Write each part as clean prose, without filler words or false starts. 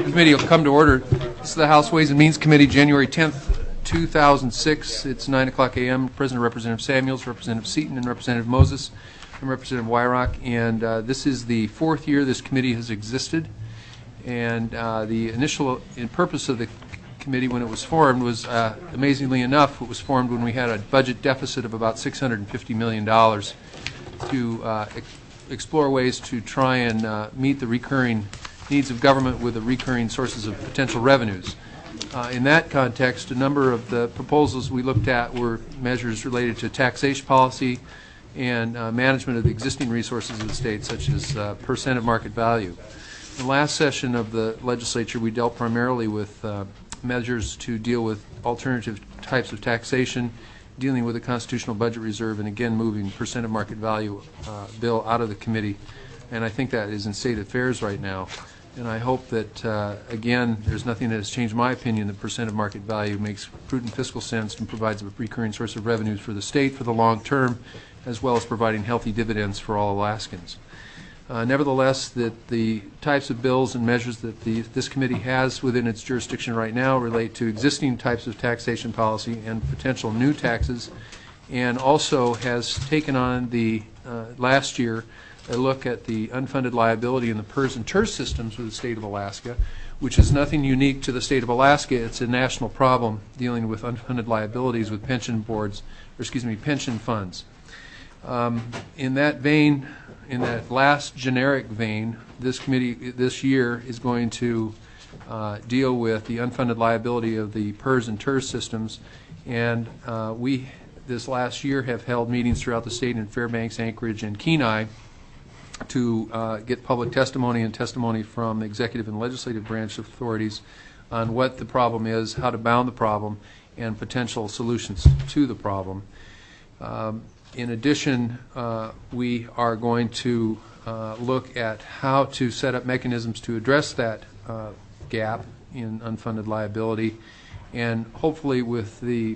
Committee will come to order. This is the House Ways and Means Committee, January 10th, 2006. It's 9 o'clock a.m. President Representative Samuels, Representative Seaton, and Representative Moses, and Representative Weirach. And this is the fourth year this committee has existed. And the initial purpose of the committee when it was formed was, amazingly enough, it was formed when we had a budget deficit of about $650 million to explore ways to try and meet the recurring needs of government with the recurring sources of potential revenues. In that context, a number of the proposals we looked at were measures related to taxation policy and management of the existing resources of the state, such as percent of market value. In the last session of the legislature, we dealt primarily with measures to deal with alternative types of taxation, dealing with the constitutional budget reserve, and again moving percent of market value bill out of the committee. And I think that is in state affairs right now. And I hope that, again, there's nothing that has changed my opinion that percent of market value makes prudent fiscal sense and provides a recurring source of revenues for the state for the long term, as well as providing healthy dividends for all Alaskans. Nevertheless, that the types of bills and measures that this committee has within its jurisdiction right now relate to existing types of taxation policy and potential new taxes, and also has taken on the last year a look at the unfunded liability in the PERS and TERS systems with the state of Alaska, which is nothing unique to the state of Alaska. It's a national problem dealing with unfunded liabilities with pension boards, or excuse me, pension funds. In that vein, in that last generic vein, this committee this year is going to deal with the unfunded liability of the PERS and TERS systems, and we this last year have held meetings throughout the state in Fairbanks, Anchorage, and Kenai to get public testimony and testimony from the executive and legislative branch authorities on what the problem is, how to bound the problem, and potential solutions to the problem. In addition, we are going to look at how to set up mechanisms to address that gap in unfunded liability, and hopefully with the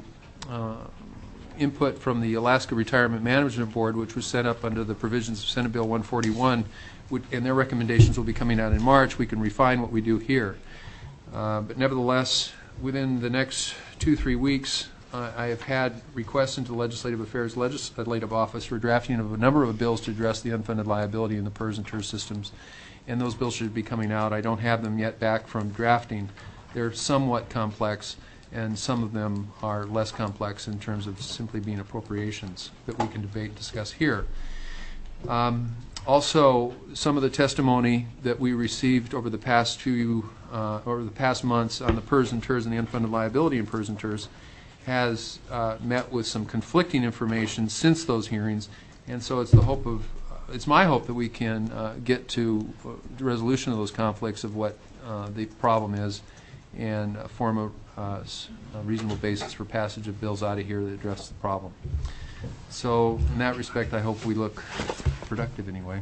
input from the Alaska Retirement Management Board, which was set up under the provisions of Senate Bill 141, and their recommendations will be coming out in March, we can refine what we do here. But nevertheless, within the next 2-3 weeks, I have had requests into the Legislative Affairs Legislative Office for drafting of a number of bills to address the unfunded liability in the PERS and TERS systems, and those bills should be coming out. I don't have them yet back from drafting. They're somewhat complex, and some of them are less complex in terms of simply being appropriations that we can debate and discuss here. Also, some of the testimony that we received over the past past months on the PERS and TERS and the unfunded liability in PERS and TERS has met with some conflicting information since those hearings, and so it's my hope that we can get to the resolution of those conflicts of what the problem is and form a reasonable basis for passage of bills out of here that address the problem. So in that respect, I hope we look productive anyway.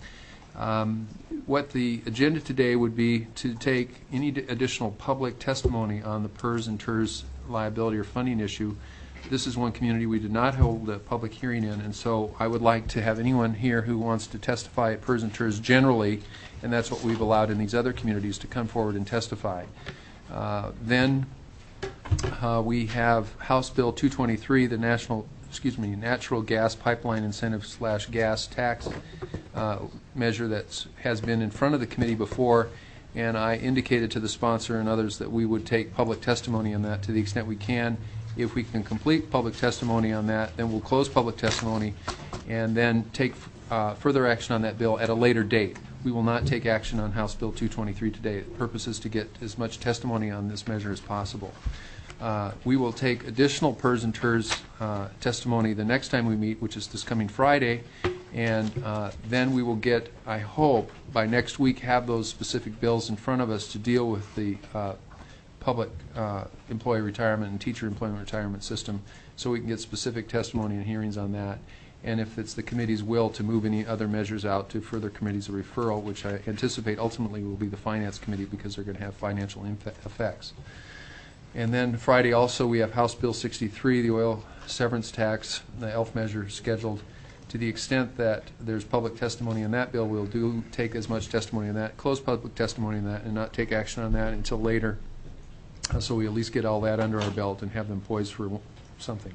What the agenda today would be to take any additional public testimony on the PERS and TERS liability or funding issue. This is one community we did not hold a public hearing in, and so I would like to have anyone here who wants to testify at PERS and TERS generally, and that's what we've allowed in these other communities, to come forward and testify. Then we have House Bill 223, the Natural Gas Pipeline Incentive / Gas Tax measure that has been in front of the committee before, and I indicated to the sponsor and others that we would take public testimony on that to the extent we can. If we can complete public testimony on that, then we'll close public testimony and then take further action on that bill at a later date. We will not take action on House Bill 223 today. The purpose is to get as much testimony on this measure as possible. We will take additional PERS and TERS testimony the next time we meet, which is this coming Friday, and then we will get, I hope, by next week have those specific bills in front of us to deal with the public employee retirement and teacher employment retirement system, so we can get specific testimony and hearings on that. And if it's the committee's will to move any other measures out to further committees of referral, which I anticipate ultimately will be the Finance Committee because they're going to have financial effects. And then Friday also we have House Bill 63, the oil severance tax, the ELF measure scheduled. To the extent that there's public testimony in that bill, we'll take as much testimony on that, close public testimony on that, and not take action on that until later. So we at least get all that under our belt and have them poised for something.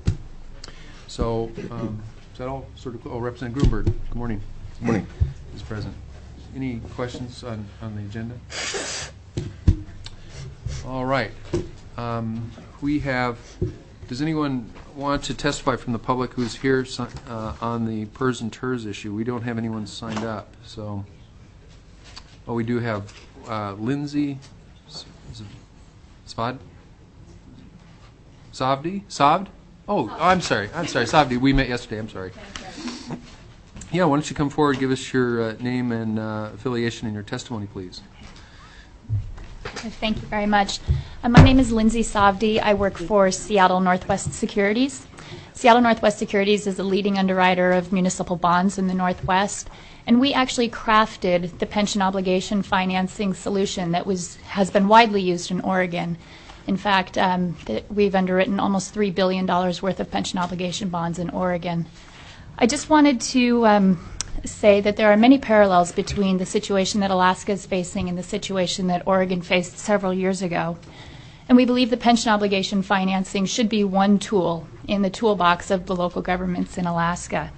So is that all? Sort of. Oh, Representative Gruenberg. Good morning. Good morning. Is present. Any questions on the agenda? All right. We have. Does anyone want to testify from the public who's here on the PERS and TERS issue? We don't have anyone signed up. So, oh, we do have Lindsay Savdi? Oh, I'm sorry, Savdi. We met yesterday. I'm sorry. Yeah, why don't you come forward, give us your name and affiliation and your testimony, please. Thank you very much. My name is Lindsay Savdi. I work for Seattle Northwest Securities. Seattle Northwest Securities is a leading underwriter of municipal bonds in the Northwest, and we actually crafted the pension obligation financing solution that has been widely used in Oregon. In fact, we've underwritten almost $3 billion worth of pension obligation bonds in Oregon. I just wanted to say that there are many parallels between the situation that Alaska is facing and the situation that Oregon faced several years ago. And we believe that pension obligation financing should be one tool in the toolbox of the local governments in Alaska.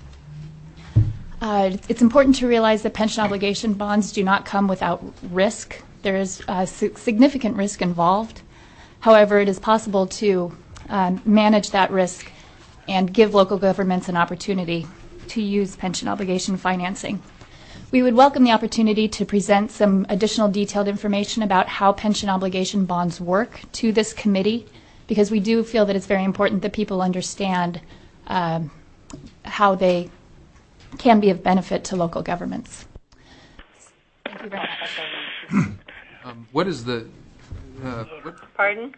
It's important to realize that pension obligation bonds do not come without risk. There is significant risk involved. However, it is possible to manage that risk and give local governments an opportunity to use pension obligation financing. We would welcome the opportunity to present some additional detailed information about how pension obligation bonds work to this committee, because we do feel that it's very important that people understand how they can be of benefit to local governments. Thank you very much. What is the Pardon?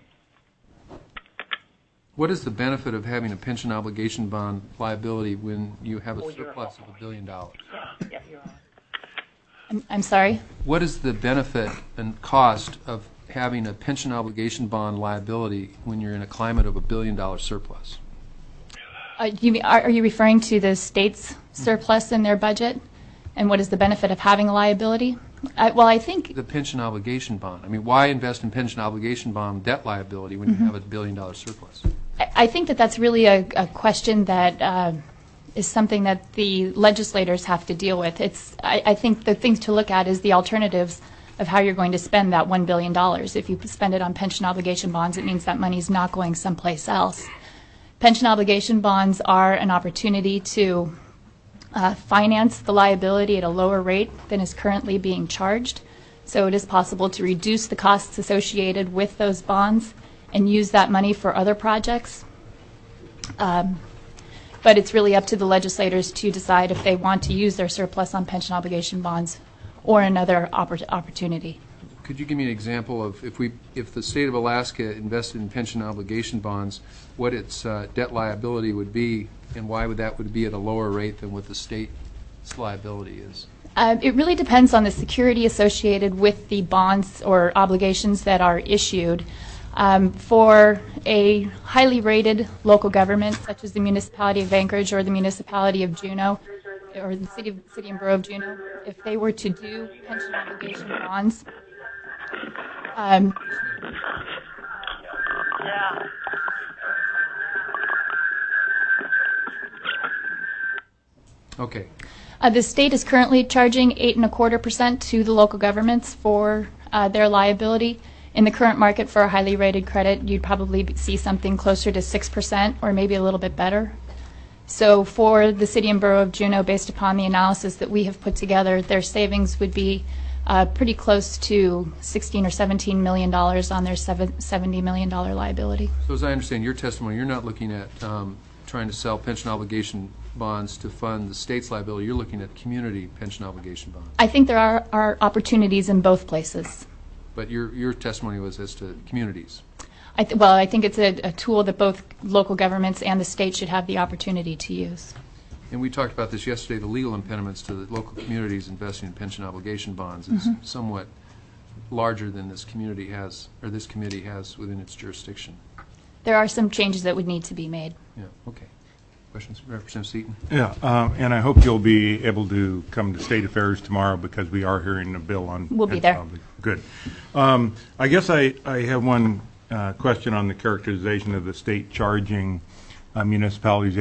What is the benefit of having a pension obligation bond liability when you have a surplus of $1 billion? Yeah, you're on. I'm sorry? What is the benefit and cost of having a pension obligation bond liability when you're in a climate of $1 billion surplus? Are you referring to the state's surplus in their budget? And what is the benefit of having a liability? Well, I think the pension obligation bond. I mean, why invest in pension obligation bond debt liability when you have a $1 billion surplus? I think that that's really a question that is something that the legislators have to deal with. I think the thing to look at is the alternatives of how you're going to spend that $1 billion. If you spend it on pension obligation bonds, it means that money is not going someplace else. Pension obligation bonds are an opportunity to finance the liability at a lower rate than is currently being charged. So it is possible to reduce the costs associated with those bonds and use that money for other projects. But it's really up to the legislators to decide if they want to use their surplus on pension obligation bonds or another opportunity. Could you give me an example of if the state of Alaska invested in pension obligation bonds, what its debt liability would be, and why that would be at a lower rate than what the state's liability is? It really depends on the security associated with the bonds or obligations that are issued. For a highly rated local government, such as the municipality of Anchorage or the municipality of Juneau, or the city and borough of Juneau, if they were to do pension obligation bonds, Okay. The state is currently charging 8.25% to the local governments for their liability. In the current market for a highly rated credit, you'd probably see something closer to 6% or maybe a little bit better. So for the city and borough of Juneau, based upon the analysis that we have put together, their savings would be pretty close to $16 or $17 million on their $70 million liability. So as I understand your testimony, you're not looking at trying to sell pension obligation bonds to fund the state's liability. You're looking at community pension obligation bonds. I think there are opportunities in both places. But your testimony was as to communities. I think it's a tool that both local governments and the state should have the opportunity to use. And we talked about this yesterday, the legal impediments to the local communities investing in pension obligation bonds is somewhat larger than this community has, or this committee has within its jurisdiction. There are some changes that would need to be made. Yeah, okay. Questions, Representative Seaton? Yeah, and I hope you'll be able to come to State Affairs tomorrow because we are hearing a bill on. We'll be there. Good. I guess I have one question on the characterization of the state charging municipalities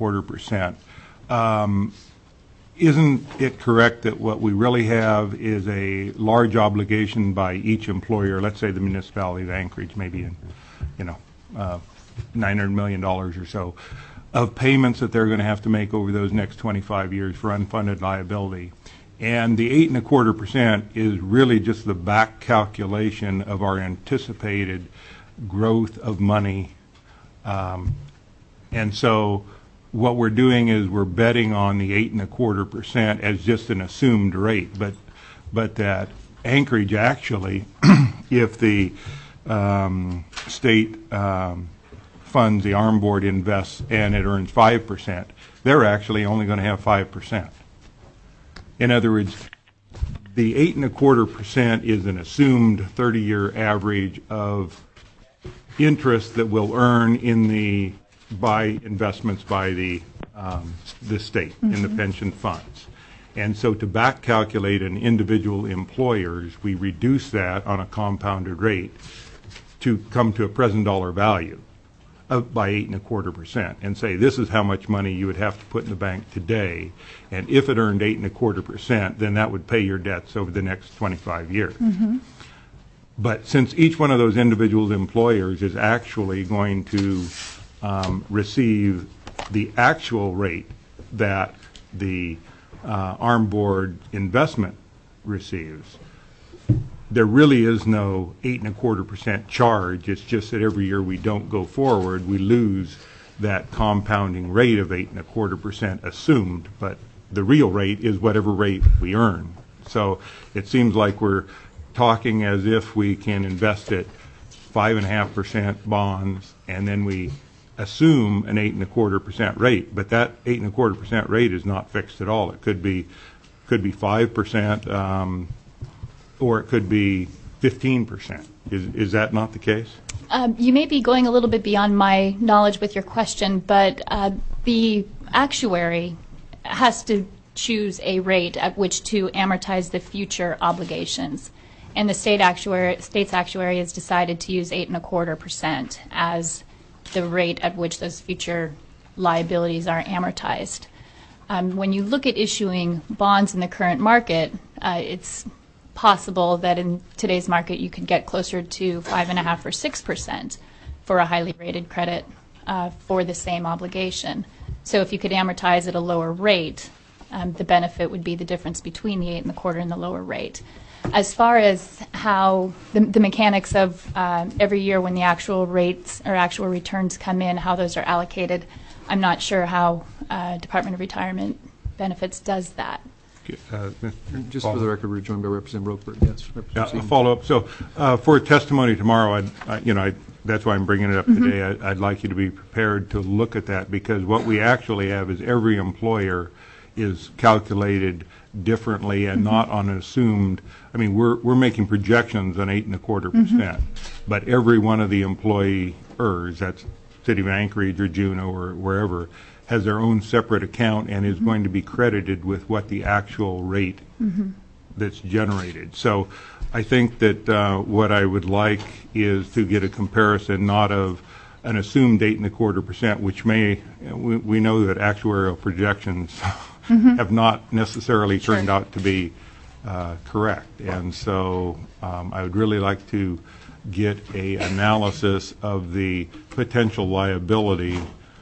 8.25%. Isn't it correct that what we really have is a large obligation by each employer? Let's say the municipality of Anchorage, maybe in $900 million or so, of payments that they're going to have to make over those next 25 years for unfunded liability. And the 8.25% is really just the back calculation of our anticipated growth of money. And so what we're doing is we're betting on the 8.25% as just an assumed rate, but that Anchorage actually, if the state funds, the Arm Board invests, and it earns 5%, they're actually only going to have 5%. In other words, the 8.25% is an assumed 30-year average of interest that will earn by investments by the state in the pension funds. And so to back calculate an individual employers, we reduce that on a compounded rate to come to a present dollar value by 8.25% and say this is how much money you would have to put in the bank today, and if it earned 8.25%, then that would pay your debts over the next 25 years. But since each one of those individual employers is actually going to receive the actual rate that the Arm Board investment receives, there really is no 8.25% charge. It's just that every year we don't go forward, we lose that compounding rate of 8.25% assumed, but the real rate is whatever rate we earn. So it seems like we're talking as if we can invest at 5.5% bonds, and then we assume an 8.25% rate, but that 8.25% rate is not fixed at all. It could be 5%, or it could be 15%. Is that not the case? You may be going a little bit beyond my knowledge with your question, but the actuary has to choose a rate at which to amortize the future obligations. And the state's actuary has decided to use 8.25% as the rate at which those future liabilities are amortized. When you look at issuing bonds in the current market, it's possible that in today's market you could get closer to 5.5% or 6% for a highly rated credit for the same obligation. So if you could amortize at a lower rate, the benefit would be the difference between the 8.25% and the lower rate. As far as how the mechanics of every year when the actual rates or actual returns come in, how those are allocated, I'm not sure how Department of Retirement Benefits does that. Just for the record, we're joined by Representative Roquebert. Yes, a follow-up. So for testimony tomorrow, that's why I'm bringing it up today. I'd like you to be prepared to look at that, because what we actually have is every employer is calculated differently and not on an assumed. I mean, we're making projections on 8.25%, but every one of the employers, that's City of Anchorage or Juneau or wherever, has their own separate account and is going to be credited with what the actual rate that's generated. So I think that what I would like is to get a comparison not of an assumed 8.25%, which we know that actuarial projections have not necessarily turned out to be correct. And so I would really like to get a analysis of the potential liability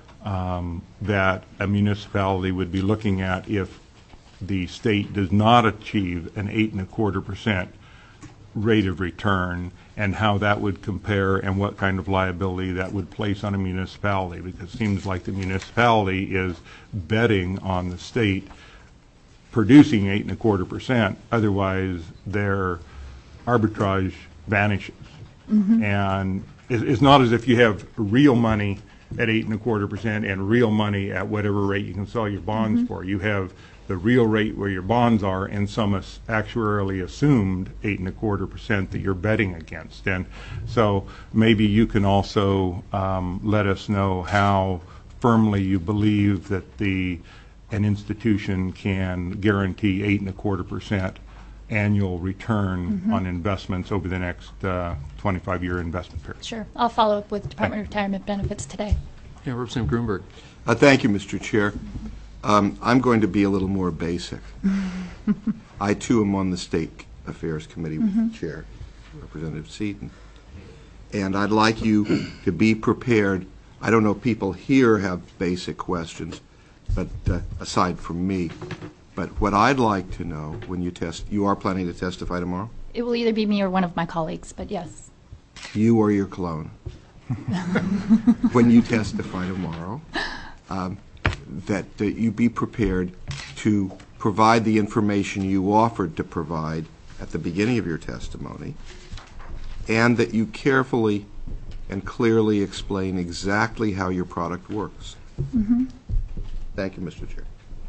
that a municipality would be looking at if the state does not achieve an 8.25% rate of return, and how that would compare and what kind of liability that would place on a municipality, because it seems like the municipality is betting on the state producing 8.25%, otherwise their arbitrage vanishes. And it's not as if you have real money at 8.25% and real money at whatever rate you can sell your bonds for. You have the real rate where your bonds are and some actuarially assumed 8.25% that you're betting against. And so maybe you can also let us know how firmly you believe that an institution can guarantee 8.25% annual return on investments over the next 25-year investment period. Sure. I'll follow up with Department of Retirement Benefits today. Yeah, Representative Grunberg. Thank you, Mr. Chair. I'm going to be a little more basic. I, too, am on the State Affairs Committee with the Chair, Representative Seaton. And I'd like you to be prepared. I don't know if people here have basic questions, but aside from me. But what I'd like to know when you are planning to testify tomorrow? It will either be me or one of my colleagues, but yes. You or your clone. When you testify tomorrow, that you be prepared to provide the information you offered to provide at the beginning of your testimony, and that you carefully and clearly explain exactly how your product works. Thank you, Mr. Chair.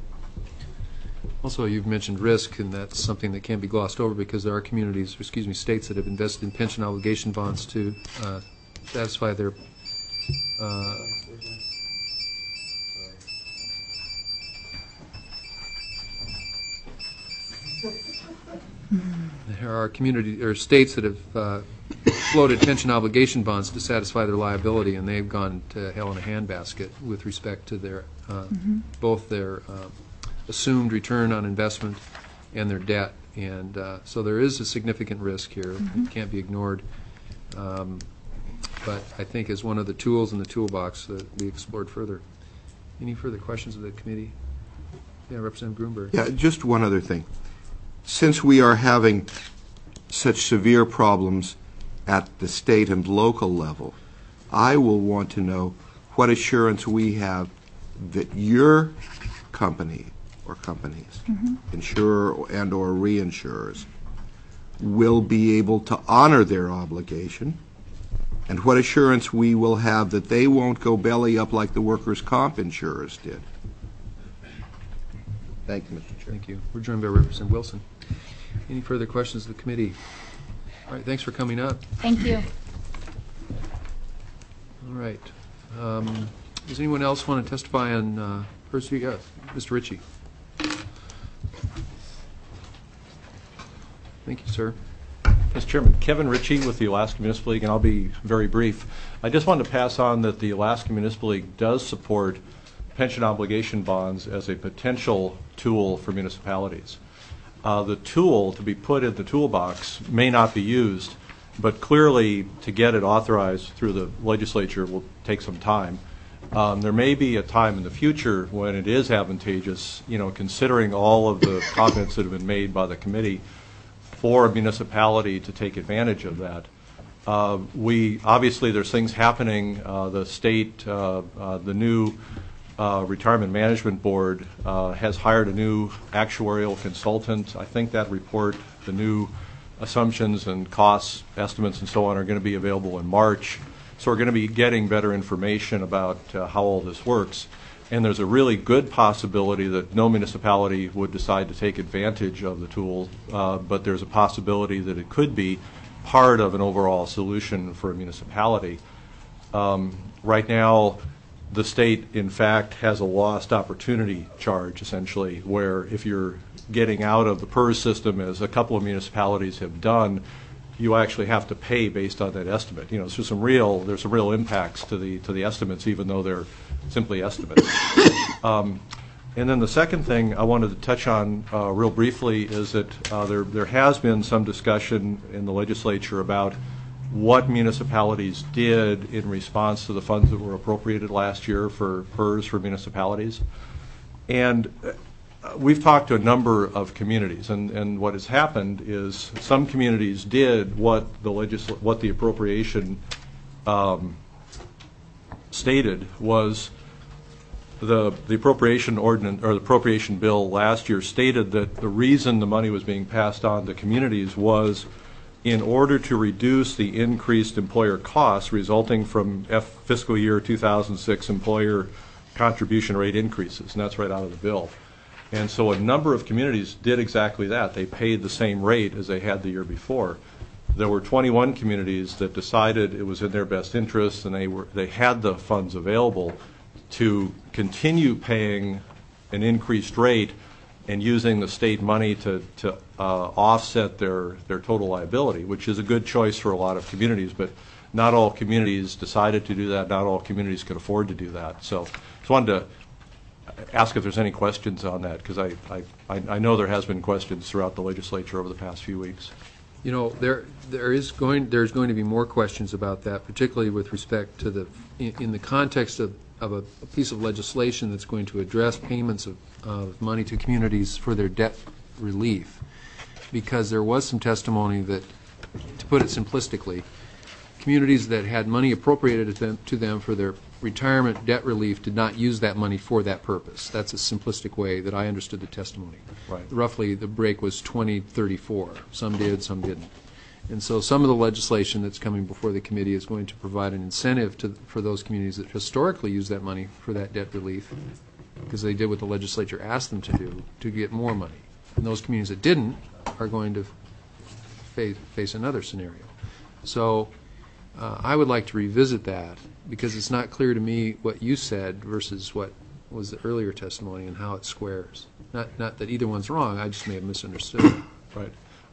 Also, you've mentioned risk, and that's something that can't be glossed over because there are states that have invested in pension obligation bonds to satisfy their there are states that have floated pension obligation bonds to satisfy their liability, and they've gone to hell in a handbasket with respect to their both their assumed return on investment and their debt. And so there is a significant risk here. It can't be ignored. But I think as one of the tools in the toolbox that we explored further. Any further questions of the committee? Yeah, Representative Grunberg. Yeah, just one other thing. Since we are having such severe problems at the state and local level, I will want to know what assurance we have that your company or companies, insurer and or reinsurers, will be able to honor their obligation, and what assurance we will have that they won't go belly up like the workers' comp insurers did. Thank you, Mr. Chair. Thank you. We're joined by Representative Wilson. Any further questions of the committee? All right, thanks for coming up. Thank you. All right. Does anyone else want to testify on first? Mr. Ritchie. Thank you, sir. Mr. Chairman, Kevin Ritchie with the Alaska Municipal League, and I'll be very brief. I just wanted to pass on that the Alaska Municipal League does support pension obligation bonds as a potential tool for municipalities. The tool to be put in the toolbox may not be used, but clearly to get it authorized through the legislature will take some time. There may be a time in the future when it is advantageous, considering all of the comments that have been made by the committee, for a municipality to take advantage of that. Obviously there's things happening. The state, the new Retirement Management Board has hired a new actuarial consultant. I think that report, the new assumptions and costs, estimates and so on, are going to be available in March. So we're going to be getting better information about how all this works. And there's a really good possibility that no municipality would decide to take advantage of the tool, but there's a possibility that it could be part of an overall solution for a municipality. Right now, the state, in fact, has a lost opportunity charge, essentially, where if you're getting out of the PERS system, as a couple of municipalities have done, you actually have to pay based on that estimate. So there's some real impacts to the estimates, even though they're simply estimates. And then the second thing I wanted to touch on real briefly is that there has been some discussion in the legislature about what municipalities did in response to the funds that were appropriated last year for PERS for municipalities. And we've talked to a number of communities, and what has happened is some communities did what the appropriation stated was. The appropriation ordinance, or the appropriation bill last year, stated that the reason the money was being passed on to communities was in order to reduce the increased employer costs resulting from fiscal year 2006 employer contribution rate increases, and that's right out of the bill. And so a number of communities did exactly that. They paid the same rate as they had the year before. There were 21 communities that decided it was in their best interest, and they had the funds available to continue paying an increased rate and using the state money to offset their total liability, which is a good choice for a lot of communities, but not all communities decided to do that. Not all communities could afford to do that. So just wanted to ask if there's any questions on that, because I know there has been questions throughout the legislature over the past few weeks. You know, there's going to be more questions about that, particularly with respect to in the context of a piece of legislation that's going to address payments of money to communities for their debt relief, because there was some testimony that, to put it simplistically, communities that had money appropriated to them for their retirement debt relief did not use that money for that purpose. That's a simplistic way that I understood the testimony. Right. Roughly, the break was 20-34. Some did, some didn't. And so some of the legislation that's coming before the committee is going to provide an incentive for those communities that historically use that money for that debt relief, because they did what the legislature asked them to do, to get more money. And those communities that didn't are going to face another scenario. So I would like to revisit that, because it's not clear to me what you said versus what was the earlier testimony and how it squares. Not that either one's wrong, I just may have misunderstood it. Right.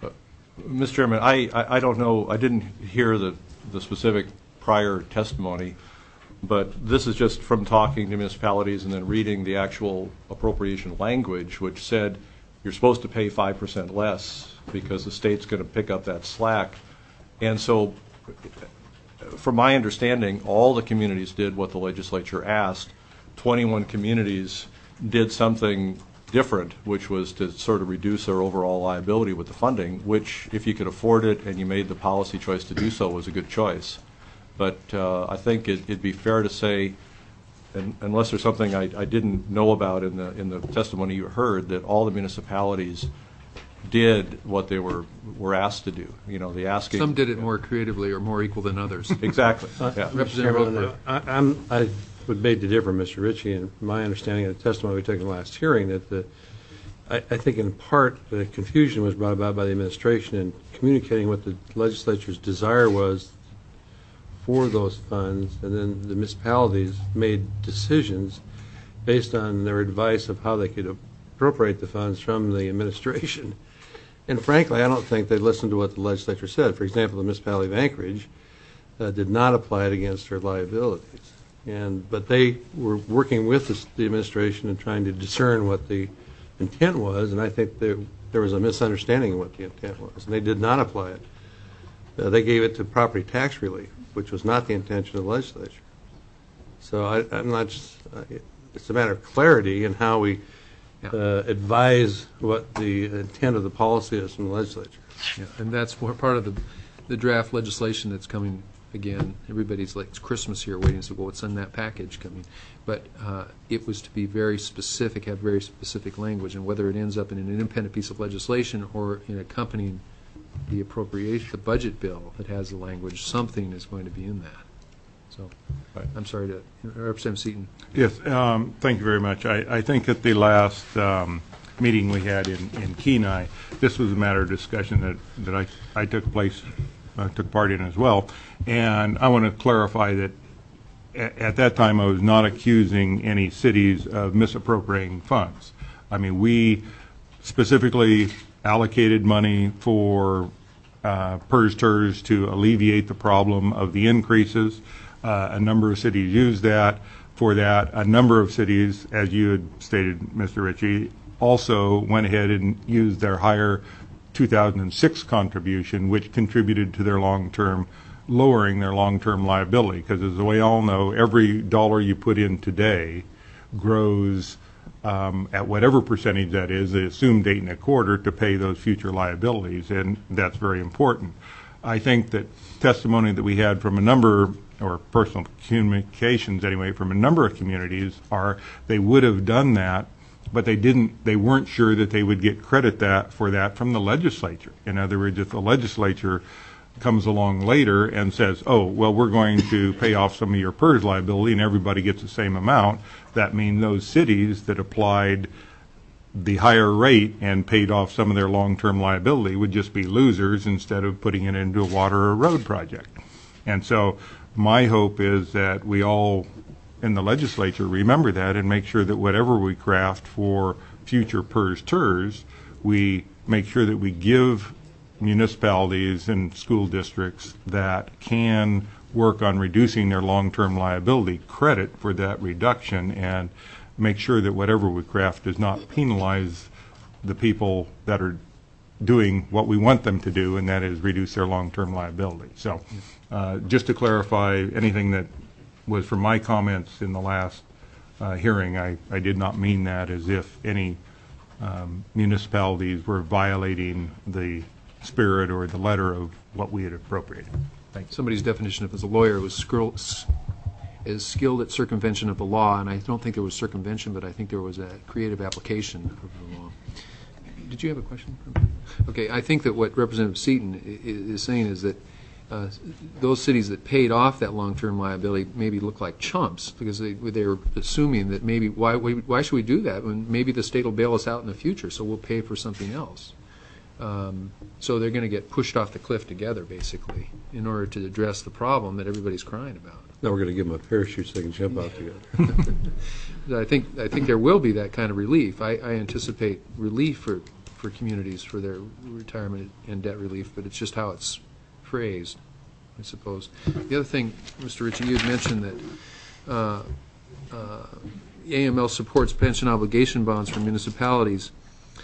Mr. Chairman, I don't know, I didn't hear the specific prior testimony, but this is just from talking to municipalities and then reading the actual appropriation language, which said you're supposed to pay 5% less because the state's going to pick up that slack. And so, from my understanding, all the communities did what the legislature asked. 21 communities did something different, which was to sort of reduce their overall liability with the funding, which, if you could afford it and you made the policy choice to do so, was a good choice. But I think it'd be fair to say, unless there's something I didn't know about in the testimony you heard, that all the municipalities did what they were asked to do. You know, the asking. Some did it more creatively or more equal than others. Exactly. Yeah. Representative Rothberg. I would beg to differ, Mr. Ritchie, and my understanding of the testimony we took in the last hearing, that I think in part the confusion was brought about by the administration in communicating what the legislature's desire was for those funds, and then the municipalities made decisions based on their advice of how they could appropriate the funds from the administration. And frankly, I don't think they listened to what the legislature said. For example, the municipality of Anchorage did not apply it against their liabilities. But they were working with the administration and trying to discern what the intent was, and I think there was a misunderstanding of what the intent was, and they did not apply it. They gave it to property tax relief, which was not the intention of the legislature. So I'm not. It's a matter of clarity in how we advise what the intent of the policy is from the legislature. Yeah, and that's part of the draft legislation that's coming. Again, everybody's like, it's Christmas here, waiting to say, well, what's in that package coming? But it was to be very specific, have very specific language, and whether it ends up in an independent piece of legislation or in accompanying the appropriation, the budget bill that has the language, something is going to be in that. So, right. I'm sorry to Representative Seaton. Yes, thank you very much. I think at the last meeting we had in Kenai, this was a matter of discussion that I took part in as well, and I want to clarify that at that time I was not accusing any cities of misappropriating funds. I mean, we specifically allocated money for PERS-TERS to alleviate the problem of the increases. A number of cities used that for that. A number of cities, as you had stated, Mr. Ritchie, also went ahead and used their higher 2006 contribution, which contributed to their lowering their long-term liability. Because as we all know, every dollar you put in today grows at whatever percentage that is, the assumed 8.25, to pay those future liabilities, and that's very important. I think that testimony that we had from a number, or personal communications anyway, from a number of communities are they would have done that, but they weren't sure that they would get credit for that from the legislature. In other words, if the legislature comes along later and says, oh, well, we're going to pay off some of your PERS liability and everybody gets the same amount, that means those cities that applied the higher rate and paid off some of their long-term liability would just be losers instead of putting it into a water or road project. And so my hope is that we all in the legislature remember that and make sure that whatever we craft for future PERS TERS, we make sure that we give municipalities and school districts that can work on reducing their long-term liability credit for that reduction, and make sure that whatever we craft does not penalize the people that are doing what we want them to do, and that is reduce their long-term liability. So just to clarify anything that was from my comments in the last hearing, I did not mean that as if any municipalities were violating the spirit or the letter of what we had appropriated. Thank you. Somebody's definition of as a lawyer was skilled at circumvention of the law, and I don't think there was circumvention, but I think there was a creative application of the law. Did you have a question? Okay, I think that what Representative Seaton is saying is that those cities that paid off that long-term liability maybe look like chumps because they're assuming that maybe why should we do that when maybe the state will bail us out in the future, so we'll pay for something else. So they're going to get pushed off the cliff together, basically, in order to address the problem that everybody's crying about. Now we're going to give them a parachute so they can jump out together. I think there will be that kind of relief. I anticipate relief for communities for their retirement and debt relief, but it's just how it's phrased, I suppose. The other thing, Mr. Ritchie, you had mentioned that AML supports pension obligation bonds for municipalities.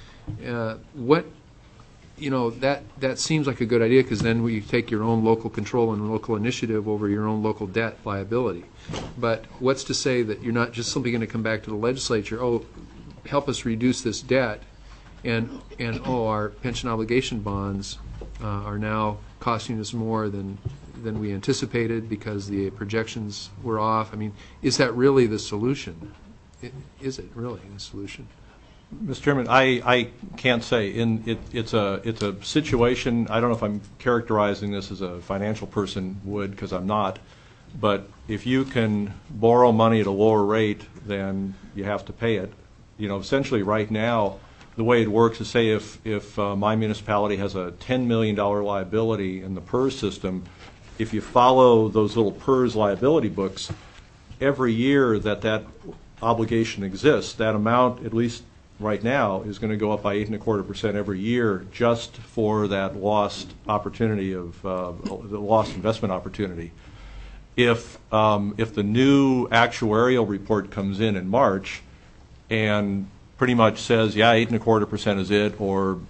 That seems like a good idea because then you take your own local control and local initiative over your own local debt liability. But what's to say that you're not just simply going to come back to the legislature, help us reduce this debt, and our pension obligation bonds are now costing us more than we anticipated because the projections were off. I mean, is that really the solution? Is it really the solution? Mr. Chairman, I can't say. It's a situation. I don't know if I'm characterizing this as a financial person would, because I'm not. But if you can borrow money at a lower rate, then you have to pay it. Essentially, right now, the way it works is, say, if my municipality has a $10 million liability in the PERS system, if you follow those little PERS liability books, every year that obligation exists, that amount, at least right now, is going to go up by 8.25% every year just for that lost opportunity of the lost investment opportunity. If the new actuarial report comes in March and pretty much says, yeah, 8.25% is it, or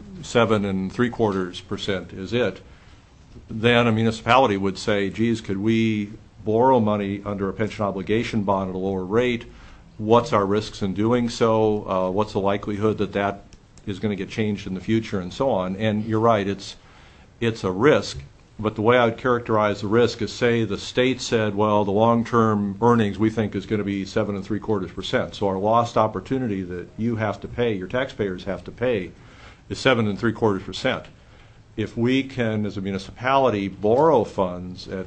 7.75% is it, then a municipality would say, geez, could we borrow money under a pension obligation bond at a lower rate? What's our risks in doing so? What's the likelihood that is going to get changed in the future, and so on? And you're right, it's a risk, but the way I would characterize the risk is, say the state said, well, the long-term earnings we think is going to be 7.75%. So our lost opportunity that you have to pay, your taxpayers have to pay, is 7.75%. If we can, as a municipality, borrow funds at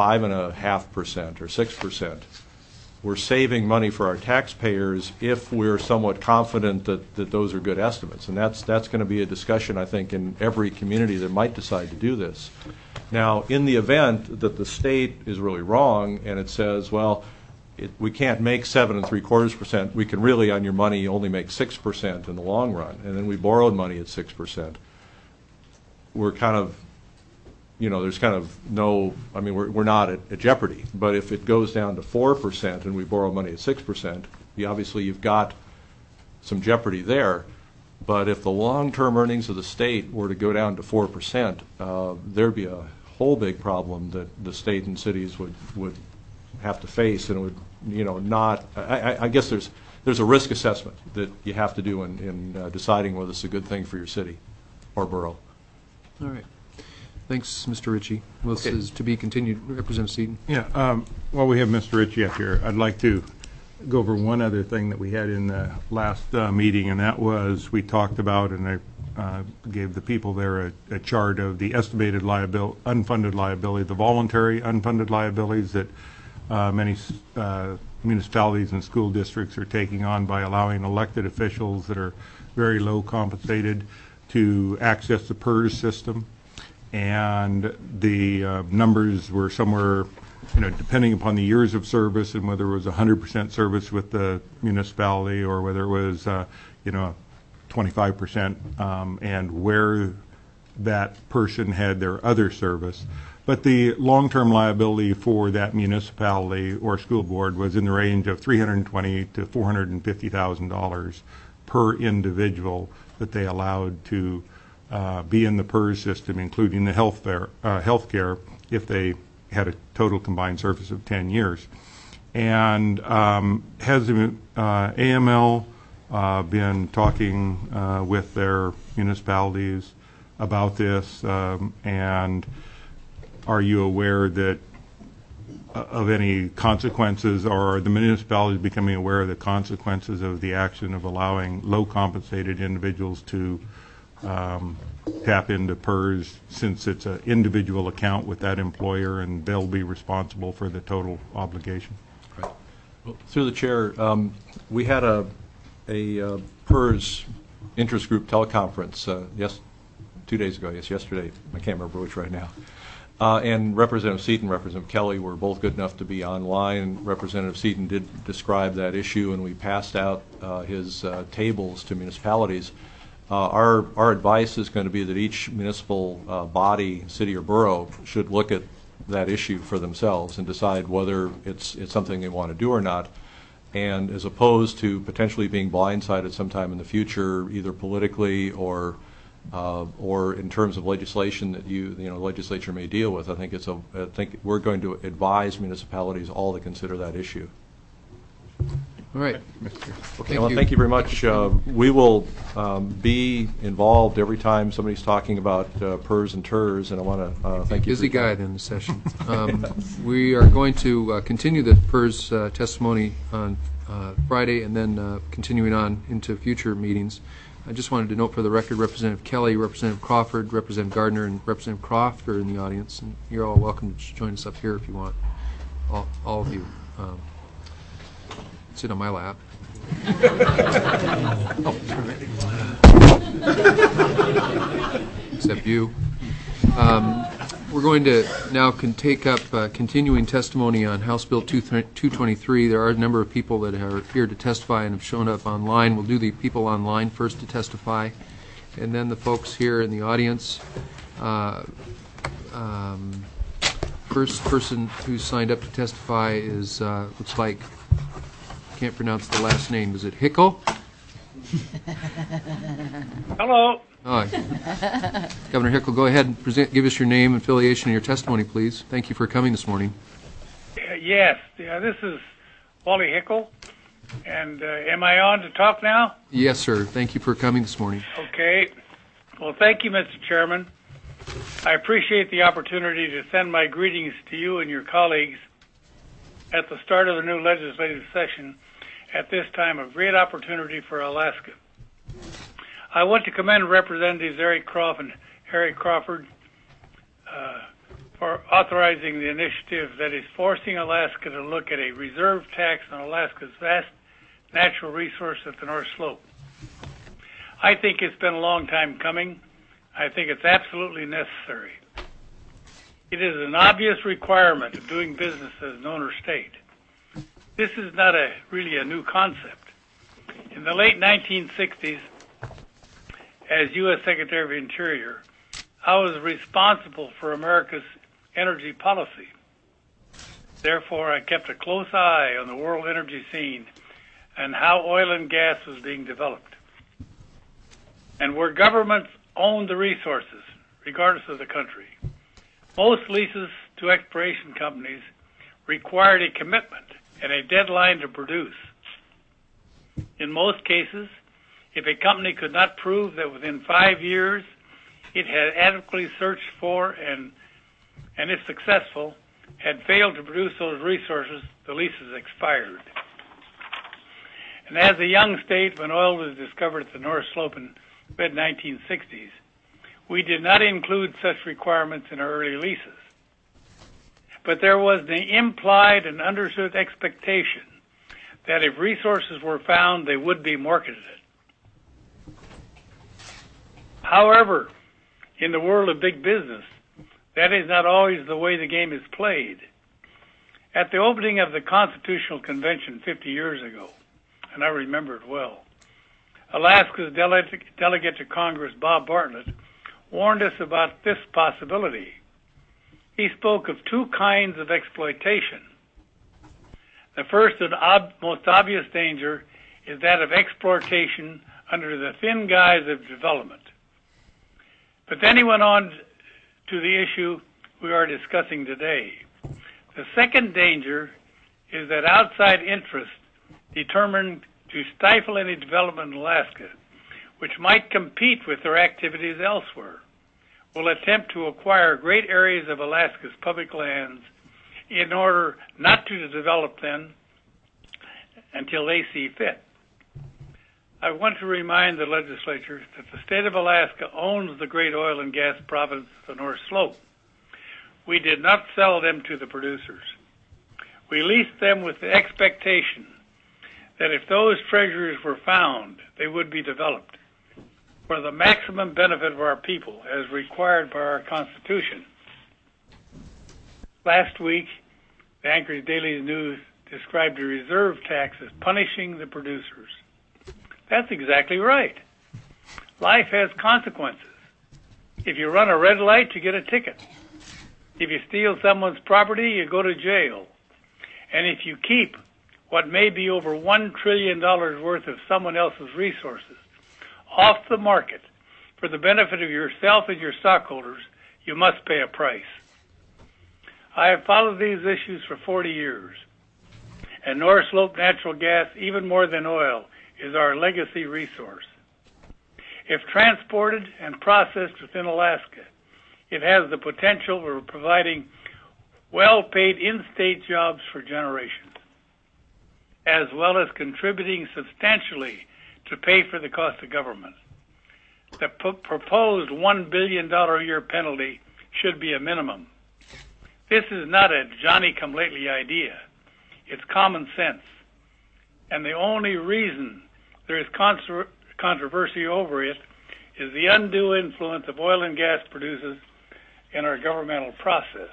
5.5% or 6%, we're saving money for our taxpayers if we're somewhat confident that those are good estimates. And that's going to be a discussion, I think, in every community that might decide to do this. Now, in the event that the state is really wrong and it says, well, we can't make 7.75%, we can really, on your money, only make 6% in the long run, and then we borrowed money at 6%, we're kind of, there's kind of no, we're not at jeopardy. But if it goes down to 4% and we borrow money at 6%, obviously you've got some jeopardy there. But if the long-term earnings of the state were to go down to 4%, there'd be a whole big problem that the state and cities would have to face, and it would, not. I guess there's a risk assessment that you have to do in deciding whether it's a good thing for your city or borough. All right. Thanks, Mr. Ritchie. Well, this is to be continued. Representative Seaton. Yeah, while we have Mr. Ritchie up here, I'd like to go over one other thing that we had in the last meeting, and that was we talked about, and I gave the people there a chart of the estimated unfunded liability, the voluntary unfunded liabilities that many municipalities and school districts are taking on by allowing elected officials that are very low compensated to access the PERS system. And the numbers were somewhere depending upon the years of service and whether it was 100% service with the municipality or whether it was, 25%, and where that person had their other service. But the long-term liability for that municipality or school board was in the range of $320,000 to $450,000 per individual that they allowed to be in the PERS system, including the health care, if they had a total combined service of 10 years. And has AML been talking with their municipalities about this, and are you aware that of any consequences, or are the municipalities becoming aware of the consequences of the action of allowing low compensated individuals to tap into PERS, since it's an individual account with that employer and they'll be responsible for the total obligation? Right. Well, through the chair, we had a PERS interest group teleconference 2 days ago, yesterday, I can't remember which right now. And Representative Seaton and Representative Kelly were both good enough to be online. Representative Seaton did describe that issue, and we passed out his tables to municipalities. Our advice is going to be that each municipal body, city or borough, should look at that issue for themselves and decide whether it's something they want to do or not. And as opposed to potentially being blindsided sometime in the future, either politically or in terms of legislation that the legislature may deal with, I think we're going to advise municipalities all to consider that issue. All right. Okay. Well, thank you very much. We will be involved every time somebody's talking about PERS and TERS, and I want to thank you. Busy guy in the session. We are going to continue the PERS testimony on Friday, and then continuing on into future meetings. I just wanted to note for the record, Representative Kelly, Representative Crawford, Representative Gardner, and Representative Croft are in the audience, and you're all welcome to join us up here if you want. All of you. Sit on my lap. Except you. We're going to now take up continuing testimony on House Bill 223. There are a number of people that are here to testify and have shown up online. We'll do the people online first to testify, and then the folks here in the audience. First person who's signed up to testify is, looks like, can't pronounce the last name. Is it Hickel? Hello. Hi. Governor Hickel, go ahead and give us your name, affiliation, and your testimony, please. Thank you for coming this morning. Yes, this is Wally Hickel. And am I on to talk now? Yes, sir. Thank you for coming this morning. Okay. Well, thank you, Mr. Chairman. I appreciate the opportunity to send my greetings to you and your colleagues at the start of the new legislative session at this time of great opportunity for Alaska. I want to commend Representatives Eric Croft and Harry Crawford for authorizing the initiative that is forcing Alaska to look at a reserve tax on Alaska's vast natural resource at the North Slope. I think it's been a long time coming. I think it's absolutely necessary. It is an obvious requirement of doing business as an owner state. This is not really a new concept. In the late 1960s, as U.S. Secretary of Interior, I was responsible for America's energy policy. Therefore, I kept a close eye on the world energy scene and how oil and gas was being developed. And where governments owned the resources, regardless of the country, most leases to exploration companies required a commitment and a deadline to produce. In most cases, if a company could not prove that within 5 years it had adequately searched for and if successful, had failed to produce those resources, the leases expired. And as a young state, when oil was discovered at the North Slope in the mid-1960s, we did not include such requirements in our early leases. But there was the implied and understood expectation that if resources were found, they would be marketed. However, in the world of big business, that is not always the way the game is played. At the opening of the Constitutional Convention 50 years ago, and I remember it well, Alaska's delegate to Congress, Bob Bartlett, warned us about this possibility. He spoke of two kinds of exploitation. The first and most obvious danger is that of exploitation under the thin guise of development. But then he went on to the issue we are discussing today. The second danger is that outside interests determined to stifle any development in Alaska, which might compete with their activities elsewhere, will attempt to acquire great areas of Alaska's public lands in order not to develop them until they see fit. I want to remind the legislature that the state of Alaska owns the great oil and gas province of the North Slope. We did not sell them to the producers. We leased them with the expectation that if those treasures were found, they would be developed for the maximum benefit of our people as required by our Constitution. Last week, the Anchorage Daily News described a reserve tax as punishing the producers. That's exactly right. Life has consequences. If you run a red light, you get a ticket. If you steal someone's property, you go to jail. And if you keep what may be over $1 trillion worth of someone else's resources off the market for the benefit of yourself and your stockholders, you must pay a price. I have followed these issues for 40 years, and North Slope natural gas, even more than oil, is our legacy resource. If transported and processed within Alaska, it has the potential for providing well-paid in-state jobs for generations, as well as contributing substantially to pay for the cost of government. The proposed $1 billion a year penalty should be a minimum. This is not a Johnny-come-lately idea. It's common sense. And the only reason there is controversy over it is the undue influence of oil and gas producers in our governmental process.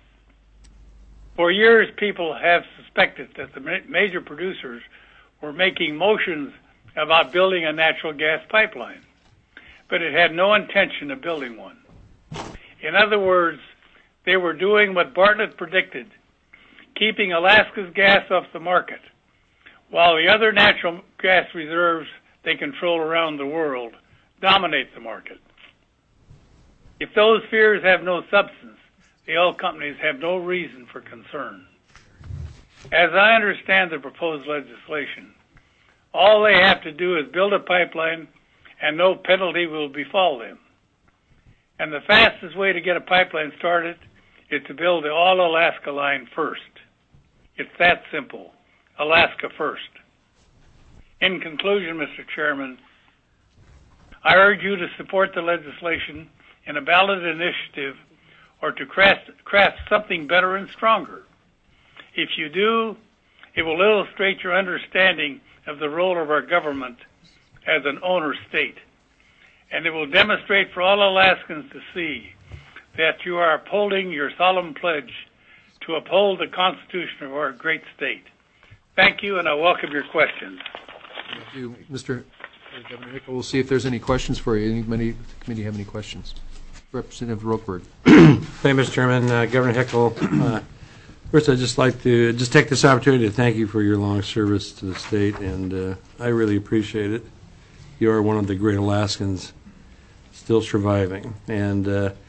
For years, people have suspected that the major producers were making motions about building a natural gas pipeline, but it had no intention of building one. In other words, they were doing what Bartlett predicted, keeping Alaska's gas off the market, while the other natural gas reserves they control around the world dominate the market. If those fears have no substance, the oil companies have no reason for concern. As I understand the proposed legislation, all they have to do is build a pipeline and no penalty will befall them. And the fastest way to get a pipeline started is to build the All-Alaska line first. It's that simple. Alaska first. In conclusion, Mr. Chairman, I urge you to support the legislation in a ballot initiative or to craft something better and stronger. If you do, it will illustrate your understanding of the role of our government as an owner state. And it will demonstrate for all Alaskans to see that you are upholding your solemn pledge to uphold the Constitution of our great state. Thank you, and I welcome your questions. Thank you, Mr. Governor Hickel. We'll see if there's any questions for you. Anybody in the committee have any questions? Representative Rokeberg. Thank you, Mr. Chairman. Governor Hickel, first I'd just like to take this opportunity to thank you for your long service to the state, and I really appreciate it. You are one of the great Alaskans still surviving. And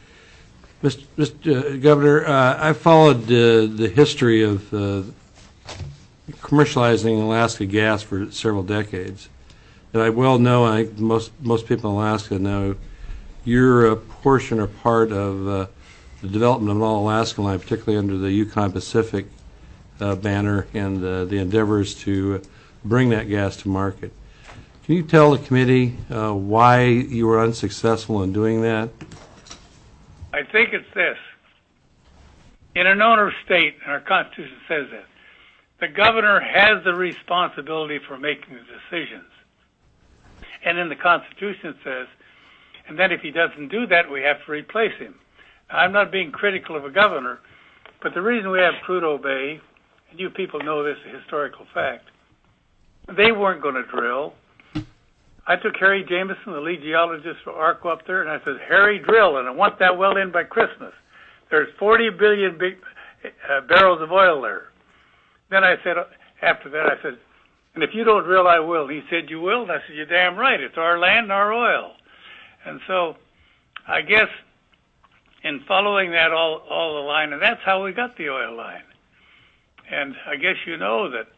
Mr. Governor, I followed the history of commercializing Alaska gas for several decades. And I well know, I think most people in Alaska know, you're a portion or part of the development of an all-Alaska line, particularly under the Yukon Pacific banner and the endeavors to bring that gas to market. Can you tell the committee why you were unsuccessful in doing that? I think it's this. In an owner state, and our Constitution says that, the governor has the responsibility for making the decisions. And in the Constitution it says, and then if he doesn't do that, we have to replace him. Now, I'm not being critical of a governor, but the reason we have Prudhoe Bay and you people know this is a historical fact, they weren't going to drill. I took Harry Jameson, the lead geologist for ARCO, up there, and I said, Harry, drill, and I want that well in by Christmas. There's 40 billion barrels of oil there. Then I said, after that, I said, and if you don't drill, I will. He said, you will? And I said, you're damn right. It's our land and our oil. And so I guess in following that all the line, and that's how we got the oil line. And I guess you know that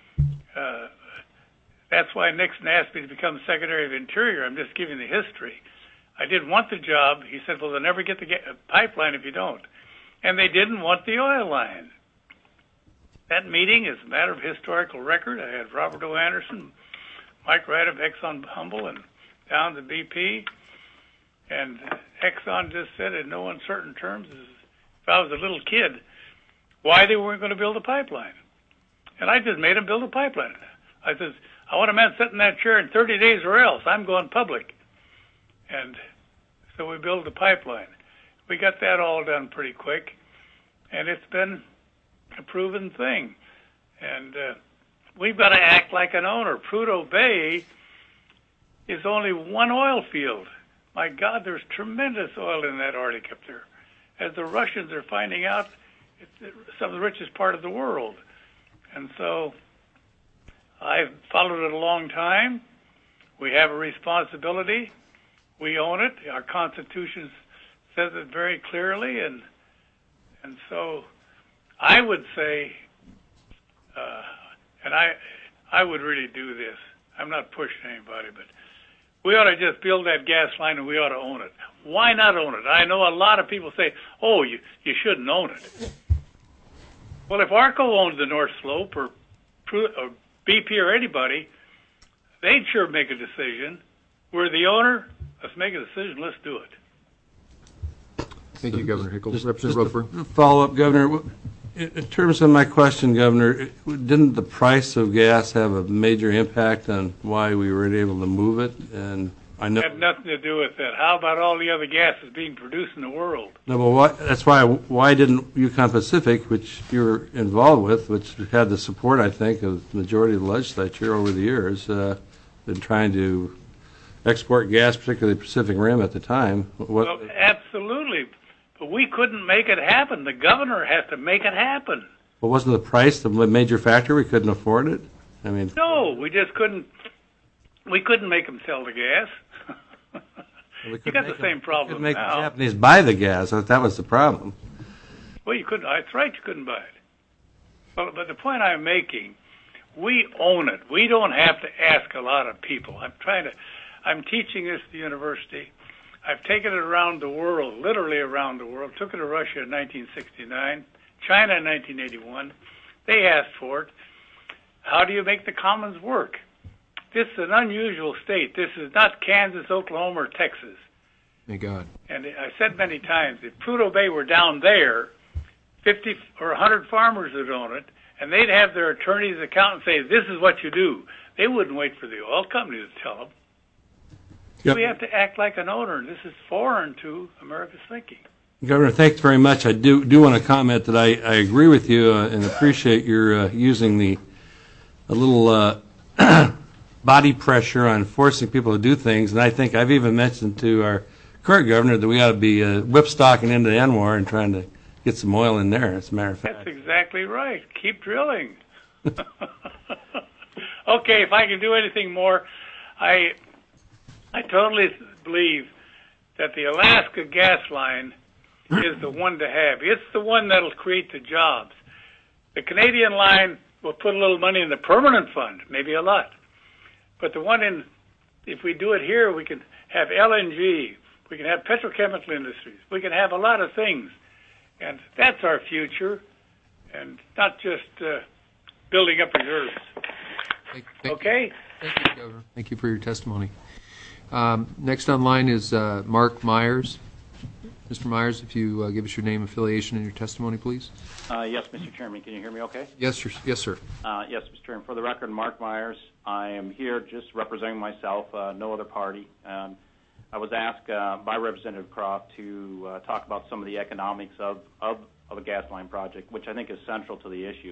that's why Nixon asked me to become Secretary of Interior. I'm just giving the history. I didn't want the job. He said, well, they'll never get the pipeline if you don't. And they didn't want the oil line. That meeting is a matter of historical record. I had Robert O. Anderson, Mike Wright of Exxon Humble, and down to BP. And Exxon just said in no uncertain terms, if I was a little kid, why they weren't going to build a pipeline. And I just made them build a pipeline. I said, I want a man sit in that chair in 30 days or else. I'm going public. And so we built the pipeline. We got that all done pretty quick. And it's been a proven thing. And we've got to act like an owner. Prudhoe Bay is only one oil field. My God, there's tremendous oil in that Arctic up there. As the Russians are finding out, it's some of the richest part of the world. And so I've followed it a long time. We have a responsibility. We own it. Our Constitution says it very clearly. And so I would say, and I would really do this. I'm not pushing anybody, but we ought to just build that gas line and we ought to own it. Why not own it? I know a lot of people say, oh, you shouldn't own it. Well, if ARCO owned the North Slope or BP or anybody, they'd sure make a decision. We're the owner. Let's make a decision. Let's do it. Thank you, Governor Hickle. Just Representative Roper. Follow up, Governor. In terms of my question, Governor, didn't the price of gas have a major impact on why we were able to move it? And I know It had nothing to do with that. How about all the other gases being produced in the world? no, but that's why didn't Yukon Pacific, which you were involved with, which had the support, I think, of the majority of the legislature over the years, been trying to export gas, particularly the Pacific Rim at the time? Well, absolutely. But we couldn't make it happen. The governor has to make it happen. Well, wasn't the price the major factor? We couldn't afford it? I mean, No, we just couldn't. We couldn't make them sell the gas. You got the same problem couldn't make now. the Japanese buy the gas. That was the problem. Well, you couldn't. That's right. You couldn't buy it. But the point I'm making, we own it. We don't have to ask a lot of people. I'm teaching this at the university. I've taken it around the world, literally around the world. Took it to Russia in 1969, China in 1981. They asked for it. How do you make the commons work? This is an unusual state. This is not Kansas, Oklahoma, or Texas. Thank God. And I said many times, if Prudhoe Bay were down there, 50 or 100 farmers would own it, and they'd have their attorneys, accountants say, this is what you do. They wouldn't wait for the oil company to tell them. Yep. We have to act like an owner, and this is foreign to America's thinking. Governor, thanks very much. I do want to comment that I agree with you and appreciate your using a little body pressure on forcing people to do things. And I think I've even mentioned to our current governor that we ought to be whipstocking into ANWR and trying to get some oil in there, as a matter of fact. That's exactly right. Keep drilling. Okay, if I can do anything more, I totally believe that the Alaska gas line is the one to have. It's the one that'll create the jobs. The Canadian line will put a little money in the permanent fund, maybe a lot. But the one if we do it here, we can have LNG, we can have petrochemical industries, we can have a lot of things. And that's our future, and not just building up reserves. Okay? Thank you, Governor. Thank you for your testimony. Next on line is Mark Myers. Mr. Myers, if you give us your name, affiliation, and your testimony, please. Yes, Mr. Chairman. Can you hear me okay? Yes, sir. Yes, Mr. Chairman. For the record, Mark Myers. I am here just representing myself, no other party. I was asked by Representative Croft to talk about some of the economics of a gas line project, which I think is central to the issue.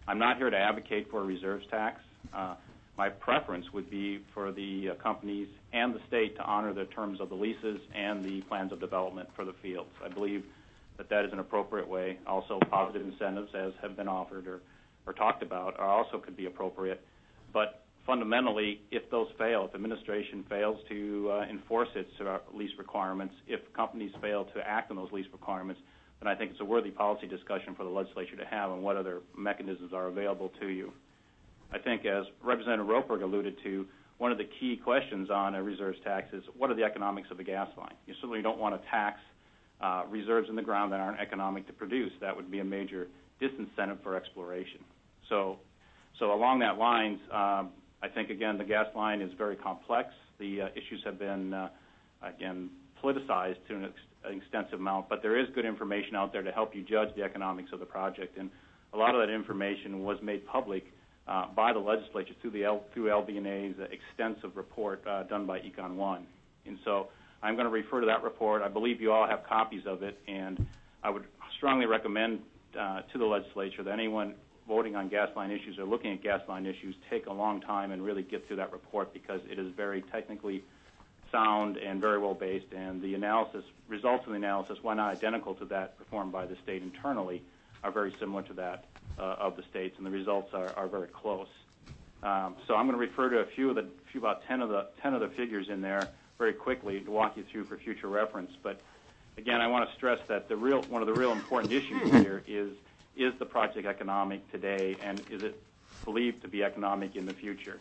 I'm not here to advocate for a reserves tax. My preference would be for the companies and the state to honor the terms of the leases and the plans of development for the fields. I believe that is an appropriate way. Also, positive incentives, as have been offered or talked about, also could be appropriate. But fundamentally, if those fail, if administration fails to enforce its lease requirements, if companies fail to act on those lease requirements, then I think it's a worthy policy discussion for the legislature to have on what other mechanisms are available to you. I think, as Representative Roper alluded to, one of the key questions on a reserves tax is what are the economics of the gas line? You certainly don't want to tax reserves in the ground that aren't economic to produce. That would be a major disincentive for exploration. So along that lines, I think, again, the gas line is very complex. The issues have been, again, politicized to an extensive amount, but there is good information out there to help you judge the economics of the project. And a lot of that information was made public by the legislature through LB&A's extensive report done by Econ One. And so I'm going to refer to that report. I believe you all have copies of it, and I would strongly recommend to the legislature that anyone voting on gas line issues or looking at gas line issues take a long time and really get through that report, because it is very technically sound and very well based, and the results of the analysis, while not identical to that performed by the state internally, are very similar to that of the states, and the results are very close. So I'm going to refer to about 10 of the figures in there very quickly to walk you through for future reference. But again, I want to stress that one of the real important issues here is the project economic today, and is it believed to be economic in the future?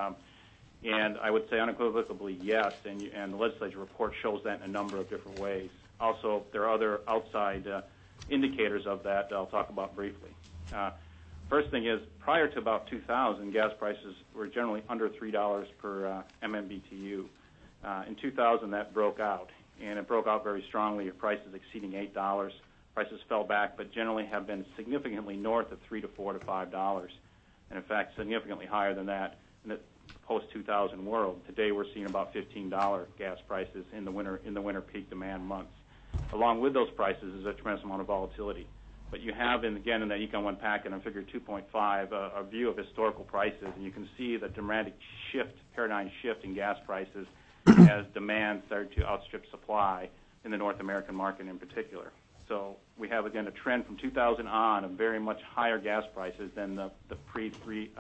And I would say unequivocally yes, and the legislature report shows that in a number of different ways. Also, there are other outside indicators of that I'll talk about briefly. First thing is, prior to about 2000, gas prices were generally under $3 per MMBTU. In 2000, that broke out, and it broke out very strongly at prices exceeding $8. Prices fell back, but generally have been significantly north of $3 to $4 to $5, and in fact significantly higher than that in the post-2000 world. Today we're seeing about $15 gas prices in the winter peak demand months. Along with those prices is a tremendous amount of volatility. But you have, again, in that Econ 1 packet on figure 2.5, a view of historical prices, and you can see the dramatic paradigm shift in gas prices as demand started to outstrip supply in the North American market in particular. So we have, again, a trend from 2000 on of very much higher gas prices than the pre-2000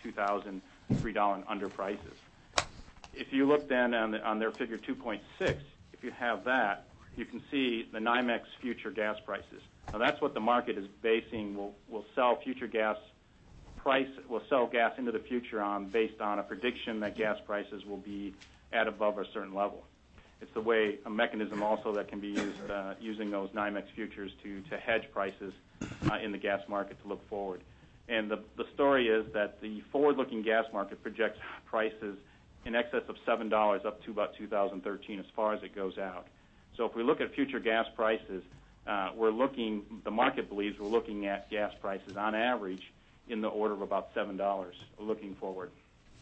$3 and under prices. If you look then on their figure 2.6, if you have that, you can see the NYMEX future gas prices. Now that's what the market is basing. Will sell future gas price. Will sell gas into the future based on a prediction that gas prices will be at above a certain level. It's a mechanism also that can be used using those NYMEX futures to hedge prices in the gas market to look forward. And the story is that the forward-looking gas market projects prices in excess of $7 up to about 2013 as far as it goes out. So if we look at future gas prices, the market believes we're looking at gas prices on average in the order of about $7 looking forward.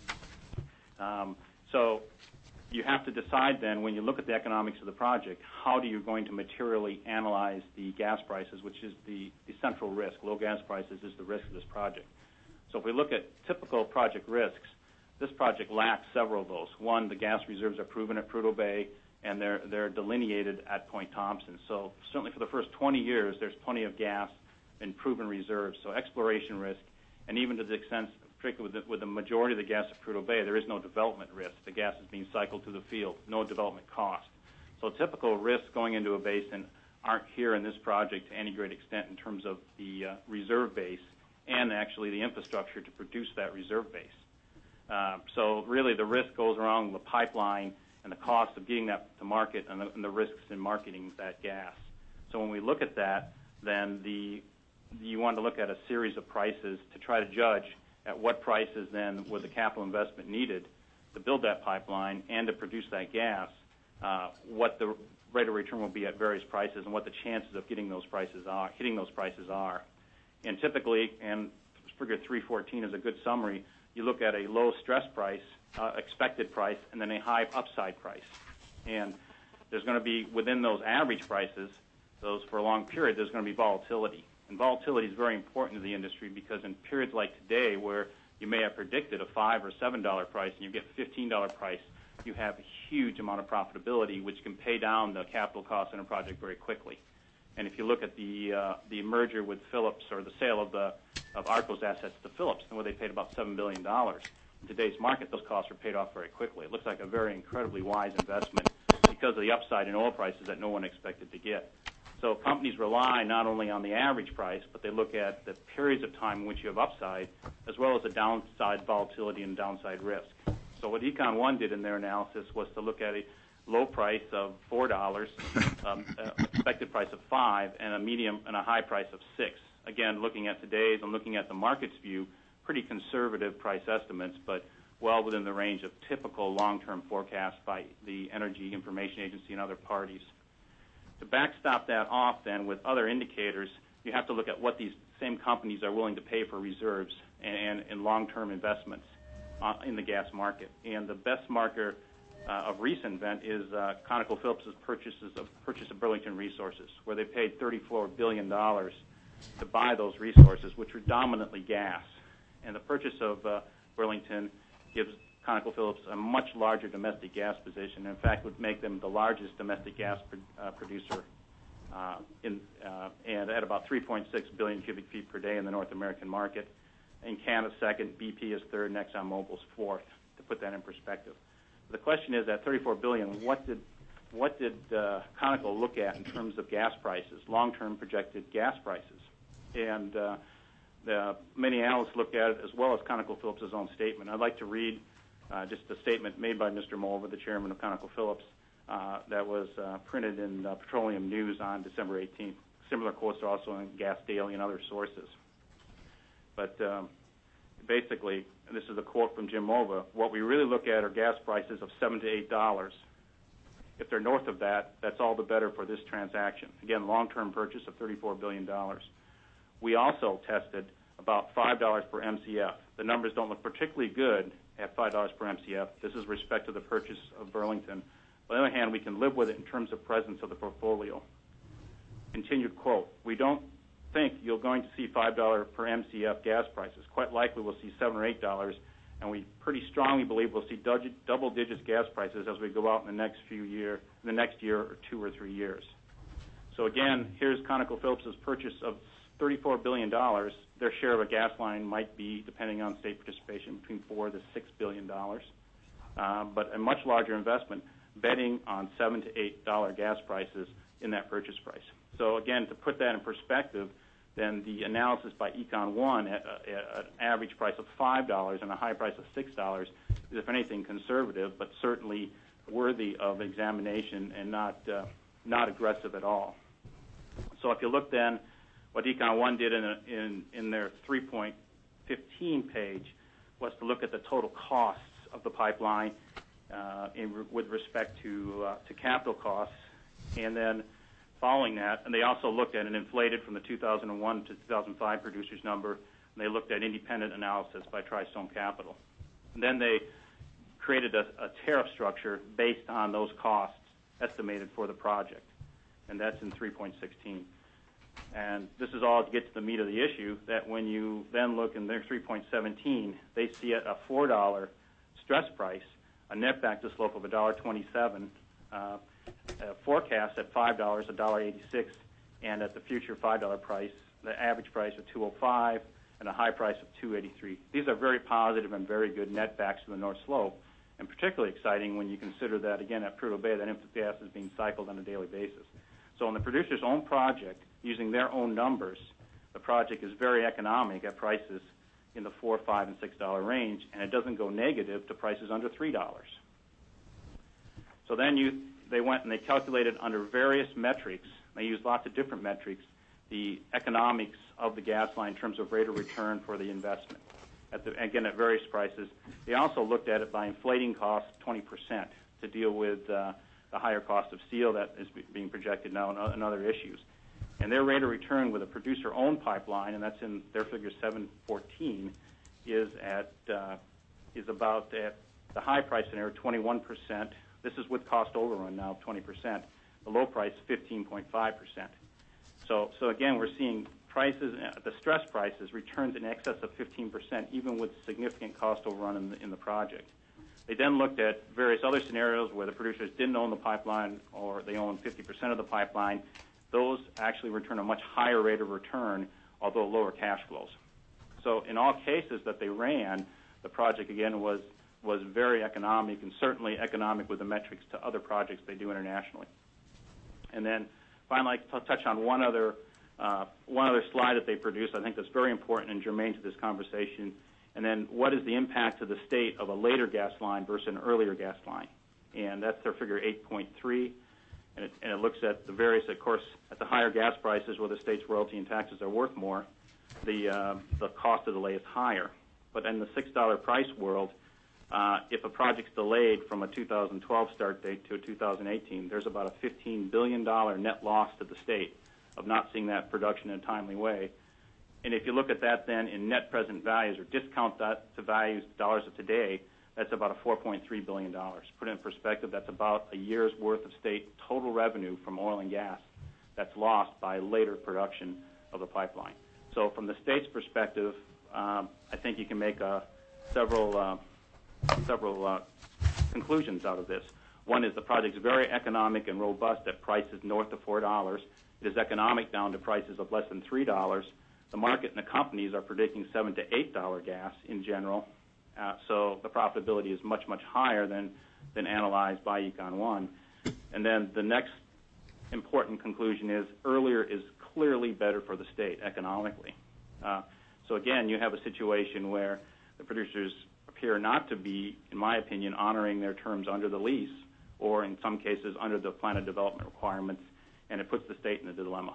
So you have to decide then, when you look at the economics of the project, how do you going to materially analyze the gas prices, which is the central risk. Low gas prices is the risk of this project. So if we look at typical project risks, this project lacks several of those. One, the gas reserves are proven at Prudhoe Bay, and they're delineated at Point Thompson. So certainly for the first 20 years, there's plenty of gas in proven reserves. So exploration risk, and even to the extent, particularly with the majority of the gas at Prudhoe Bay, there is no development risk. The gas is being cycled to the field, no development cost. So typical risks going into a basin aren't here in this project to any great extent in terms of the reserve base and actually the infrastructure to produce that reserve base. So really the risk goes around the pipeline and the cost of getting that to market and the risks in marketing that gas. So when we look at that, then you want to look at a series of prices to try to judge at what prices then was the capital investment needed to build that pipeline and to produce that gas, what the rate of return will be at various prices and what the chances of hitting those prices are. And typically, and figure 314 is a good summary, you look at a low stress price, expected price, and then a high upside price. And there's going to be, within those average prices, those for a long period, there's going to be volatility. And volatility is very important to the industry because in periods like today where you may have predicted a $5 or $7 price and you get a $15 price, you have a huge amount of profitability which can pay down the capital costs in a project very quickly. And if you look at the merger with Phillips or the sale of ARCO's assets to Phillips, where they paid about $7 billion, in today's market, those costs are paid off very quickly. It looks like a very incredibly wise investment because of the upside in oil prices that no one expected to get. So companies rely not only on the average price, but they look at the periods of time in which you have upside, as well as the downside volatility and downside risk. So what Econ One did in their analysis was to look at a low price of $4, expected price of $5, and a medium and a high price of $6. Again, looking at today's and looking at the market's view, pretty conservative price estimates, but well within the range of typical long-term forecasts by the Energy Information Agency and other parties. To backstop that off then with other indicators, you have to look at what these same companies are willing to pay for reserves and long-term investments in the gas market. And the best marker of recent event is ConocoPhillips' purchase of Burlington Resources, where they paid $34 billion to buy those resources, which were dominantly gas. And the purchase of Burlington gives ConocoPhillips a much larger domestic gas position. In fact, would make them the largest domestic gas producer, and at about 3.6 billion cubic feet per day in the North American market. In Canada, second, BP is third, and ExxonMobil's fourth. To put that in perspective, the question is at $34 billion, what did Conoco look at in terms of gas prices, long-term projected gas prices? And many analysts look at it as well as ConocoPhillips' own statement. I'd like to read just a statement made by Mr. Mulva, the chairman of ConocoPhillips, that was printed in Petroleum News on December 18th. Similar quotes are also in Gas Daily and other sources. But basically, and this is a quote from Jim Mulva, what we really look at are gas prices of $7 to $8. If they're north of that, that's all the better for this transaction. Again, long-term purchase of $34 billion. We also tested about $5 per MCF. The numbers don't look particularly good at $5 per MCF. This is respect to the purchase of Burlington. On the other hand, we can live with it in terms of presence of the portfolio. Continued quote, we don't think you're going to see $5 per MCF gas prices. Quite likely we'll see $7 or $8, and we pretty strongly believe we'll see double-digit gas prices as we go out in the next year or 2 or 3 years. So again, here's ConocoPhillips' purchase of $34 billion. Their share of a gas line might be, depending on state participation, between $4 to $6 billion, but a much larger investment, betting on $7 to $8 gas prices in that purchase price. So again, to put that in perspective, then the analysis by Econ One at an average price of $5 and a high price of $6 is, if anything, conservative, but certainly worthy of examination and not aggressive at all. So if you look then, what Econ One did in their 3.15 page was to look at the total costs of the pipeline with respect to capital costs, and then following that, and they also looked at an inflated from the 2001 to 2005 producers number, and they looked at independent analysis by Tristone Capital. And then they created a tariff structure based on those costs estimated for the project, and that's in 3.16. And this is all to get to the meat of the issue, that when you then look in their 3.17, they see a $4 stress price, a net back to slope of $1.27, forecast at $5, $1.86, and at the future $5 price, the average price of $2.05 and a high price of $2.83. These are very positive and very good net backs to the North Slope, and particularly exciting when you consider that, again, at Prudhoe Bay, that input gas is being cycled on a daily basis. So on the producer's own project, using their own numbers, the project is very economic at prices in the $4, $5, and $6 range, and it doesn't go negative to prices under $3. So then they went and they calculated under various metrics. They used lots of different metrics, the economics of the gas line in terms of rate of return for the investment, again, at various prices. They also looked at it by inflating costs 20% to deal with the higher cost of steel that is being projected now and other issues. And their rate of return with a producer-owned pipeline, and that's in their figure 714, is about at the high price scenario 21%. This is with cost overrun now of 20%. The low price 15.5%. So again, we're seeing prices, the stress prices, returns in excess of 15%, even with significant cost overrun in the project. They then looked at various other scenarios where the producers didn't own the pipeline or they owned 50% of the pipeline. Those actually return a much higher rate of return, although lower cash flows. So in all cases that they ran, the project, again, was very economic and certainly economic with the metrics to other projects they do internationally. And then finally, I'll touch on one other slide that they produced. I think that's very important and germane to this conversation. And then what is the impact to the state of a later gas line versus an earlier gas line? And that's their figure 8.3. And it looks at the various, of course, at the higher gas prices where the state's royalty and taxes are worth more, the cost of delay is higher. But in the $6 price world, if a project's delayed from a 2012 start date to a 2018, there's about a $15 billion net loss to the state of not seeing that production in a timely way. And if you look at that then in net present values or discount that to values, dollars of today, that's about a $4.3 billion. Put it in perspective, that's about a year's worth of state total revenue from oil and gas that's lost by later production of the pipeline. So from the state's perspective, I think you can make several conclusions out of this. One is the project is very economic and robust at prices north of $4. It is economic down to prices of less than $3. The market and the companies are predicting $7 to $8 gas in general. So the profitability is much, much higher than analyzed by Econ 1. And then the next important conclusion is earlier is clearly better for the state economically. So again, you have a situation where the producers appear not to be, in my opinion, honoring their terms under the lease or in some cases under the plan of development requirements, and it puts the state in a dilemma.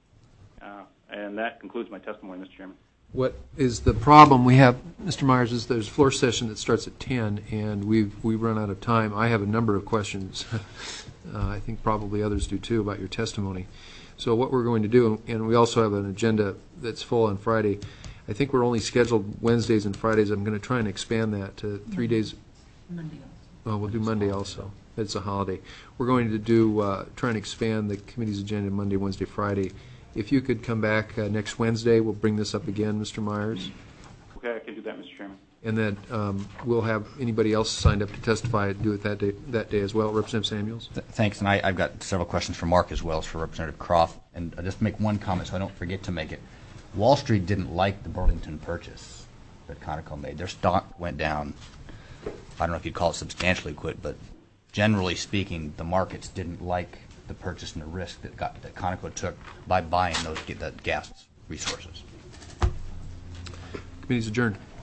And that concludes my testimony, Mr. Chairman. What is the problem we have, Mr. Myers, is there's a floor session that starts at 10, and we've run out of time. I have a number of questions. I think probably others do too about your testimony. So what we're going to do, and we also have an agenda that's full on Friday. I think we're only scheduled Wednesdays and Fridays. I'm going to try and expand that to 3 days. Monday also. Oh, we'll do Monday also. It's a holiday. We're going to do try and expand the committee's agenda Monday, Wednesday, Friday. If you could come back next Wednesday, we'll bring this up again, Mr. Myers. Okay, I can do that, Mr. Chairman. And then we'll have anybody else signed up to testify do it that day as well. Representative Samuels. Thanks, and I've got several questions for Mark as well as for Representative Croft. And I'll just make one comment so I don't forget to make it. Wall Street didn't like the Burlington purchase that Conoco made. Their stock went down. I don't know if you'd call it substantially quit, but generally speaking, the markets didn't like the purchase and the risk that Conoco took by buying the gas resources. Committee's adjourned.